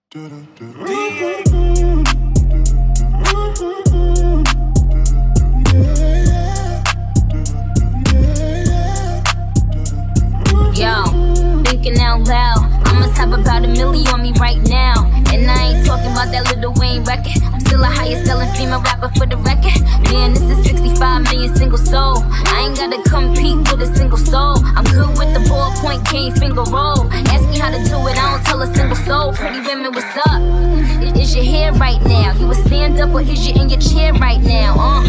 Yo, thinking out loud, I must have about $1 million on me right now. And I ain't talking about that Lil Wayne record. I'm still the highest selling female rapper for the record. Man, this is 65 million single soul. I ain't gotta compete with a single soul. I'm good with the ballpoint cane finger roll. Ask me how to do it, I don't tell a single soul. Pretty women, what's up? Is your hair right now? You a stand up or is you in your chair right now?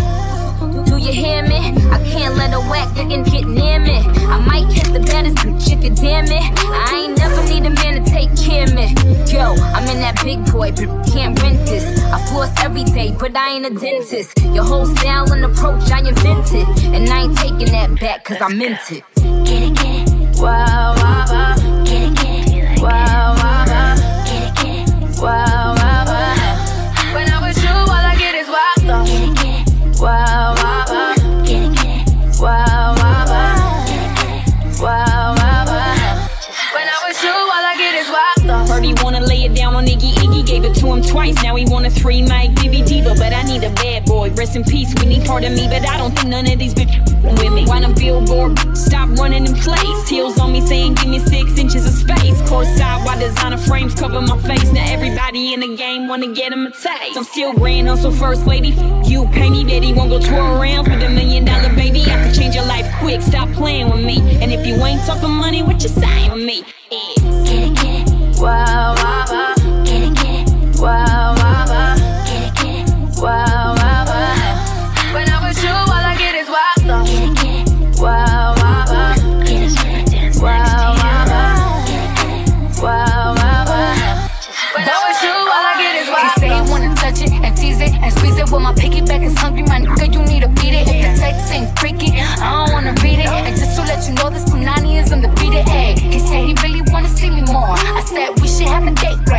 Do you hear me? I can't let a whack nigga get near me. I might kiss the baddest bitch, you could damn it. I ain't never need a man to take care of me. Yo, I'm in that big boy, but can't rent this. I floss every day, but I ain't a dentist. Your whole style and approach, I invented. And I ain't taking that back, cause I meant it. Get it, get it. Wow, wow, wow. Get it, get it. Wow, wow, wow. Get it, get it. Wow, wow, wow. When I'm with you, all I get is wild though. Get it, get it. Wow, wow, wow. Get it, get it. Wow, wow, wow. Get it, get it. Wow, wow, wow. When I'm with you, all I get is wild though. Heard he wanna lay it down on Iggy. Iggy gave it to him twice. Now he want a 3-mic Divi Diva, but I need a bad boy. Rest in peace, we need part of me, but I don't think none of these bitches with me. Why them billboard? Stop running in place. Heels on me saying give me 6 inches of space. Courtside while designer frames cover my face. Now everybody in the game wanna get him a taste. I'm still grand hustle first lady. You pay me, daddy won't go twirl around for the $1 million baby. I could change your life quick. Stop playing with me. And if you ain't talking money, what you saying with me? Get it, get it. Wow, wow, wow. Get it, get it. Wow, wow, wow. Get it, get it. Wow, wow, wow. When I'm with you, all I get is wild though. Get it, get it. Wow, wow, wow. Get it, get it. Wow, wow, wow. Get it, get it. Wow, wow, wow. When I'm with you, all I get is wild. He say he wanna touch it and tease it and squeeze it. When my piggyback is hungry, my nigga, you need to beat it. If the text ain't freaky, I don't wanna read it. And just to let you know, this Punani is undefeated. Hey, he said he really wanna see me more. I said we should have a date, right?